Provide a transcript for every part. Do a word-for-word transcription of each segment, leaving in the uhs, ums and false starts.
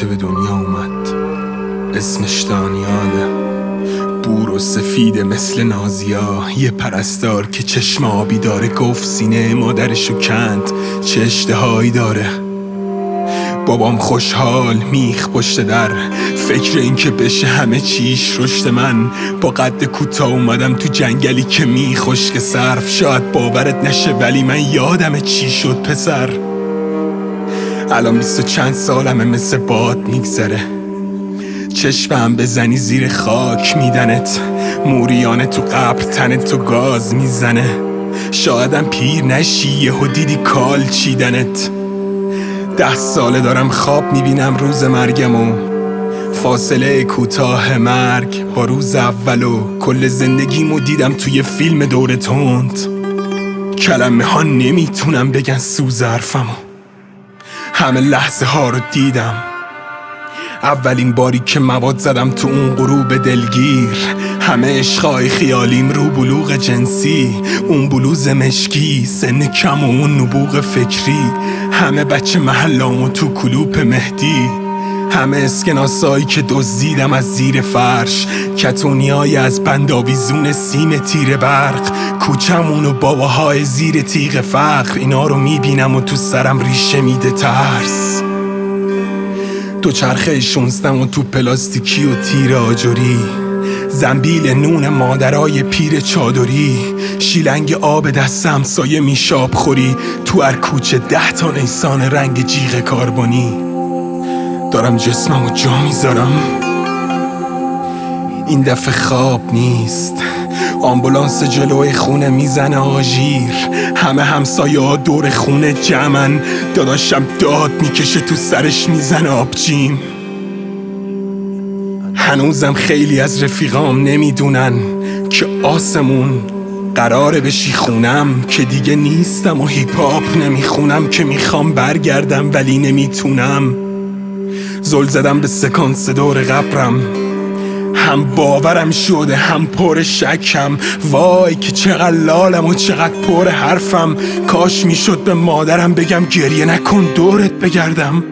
بچه به دنیا اومد، اسمش دانیاله. بور و سفیده مثل نازیا، یه پرستار که چشم آبی داره. گفت سینه مادرشو کند، چه اشتهایی داره. بابام خوشحال میخ پشت در، فکر این که بشه همه چیش رشد من. با قد کوتاه اومدم تو جنگلی که می خشک صرف. شاید باورت نشه ولی من یادم چی شد پسر. الان بیست و چند سالمه، مثل باد میگذره. چشمم بزنی زیر خاک میدنت، موریانه تو قبر تنت تو گاز میزنه. شایدم پیر نشی یهو دیدی کال چیدنت. ده ساله دارم خواب میبینم روز مرگمو، فاصله کوتاه مرگ با روز اولو. کل زندگیمو دیدم توی فیلم دور تند، کلمه ها نمیتونم بگن سوز حرفمو. همه لحظه ها رو دیدم، اولین باری که مواد زدم تو اون غروب دلگیر. همه عشقای خیالیم رو بلوغ جنسی، اون بلوز مشکی سن کم و اون نبوغ فکری. همه بچه محلامو تو کلوپ مهدی، همه اسکناسایی که دزدیدم از زیر فرش. کتونیای از بنداویزون سیم تیر برق، کوچمون و باباهای زیر تیغ فقر. اینا رو میبینم و تو سرم ریشه میده ترس. دو چرخه شونستم و تو پلاستیکی و تیر آجوری، زنبیل نون مادرای پیر چادری. شیلنگ آب دستم سایه میشاب خوری، تو هر کوچه ده تا نیسان رنگ جیغ کاربونی. دارم جسممو جا میذارم، این دفعه خواب نیست. آمبولانس جلوی خونه میزنه آژیر، همه همسایه ها دور خونه جمعن. داداشم داد میکشه تو سرش میزنه آبجیم. هنوزم خیلی از رفیقام نمیدونن که آسمون قراره بشی خونم. که دیگه نیستم و هیپ هاپ نمیخونم، که میخوام برگردم ولی نمیتونم. زل زدم به سکانس دور قبرم، هم باورم شده هم پر شکم. وای که چقدر لالم و چقدر پر حرفم. کاش میشد به مادرم بگم گریه نکن دورت بگردم.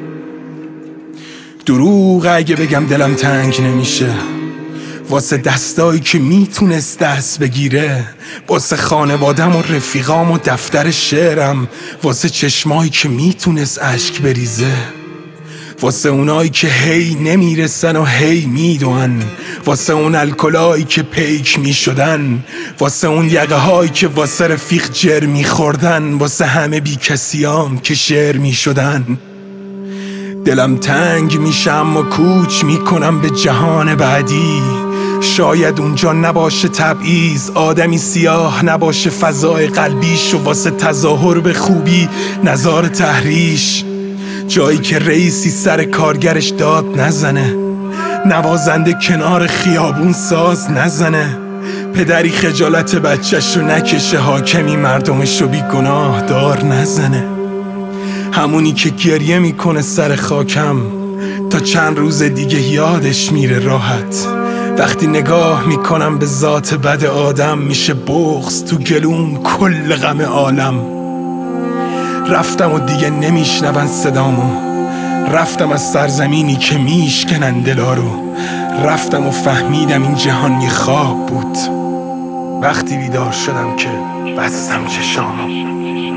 دروغ اگه بگم دلم تنگ نمیشه، واسه دستایی که میتونست دست بگیره. واسه خانوادم و رفیقام و دفتر شعرم، واسه چشمایی که میتونست اشک بریزه. واسه اونایی که هی نمیرسن و هی میدون، واسه اون الکلایی که پیک میشدن، واسه اون یقه هایی که واسه رفیق جر میخوردن، واسه همه بی کسیام که شعر میشدن. دلم تنگ میشم و کوچ میکنم به جهان بعدی. شاید اونجا نباشه تبعیض، آدمی سیاه نباشه فضای قلبیش. و واسه تظاهر به خوبی نظار تحریش، جایی که رئیسی سر کارگرش داد نزنه، نوازنده کنار خیابون ساز نزنه، پدری خجالت بچه‌شو نکشه، حاکمی مردمشو بی گناه دار نزنه. همونی که گریه میکنه سر خاکم، تا چند روز دیگه یادش میره راحت. وقتی نگاه میکنم به ذات بد آدم، میشه بغض تو گلوم کل غم عالم. رفتم و دیگه نمیشنون صدامو، رفتم از سرزمینی که میشکنن دلا رو. رفتم و فهمیدم این جهان یه خواب بود. وقتی بیدار شدم که بستم چشامو.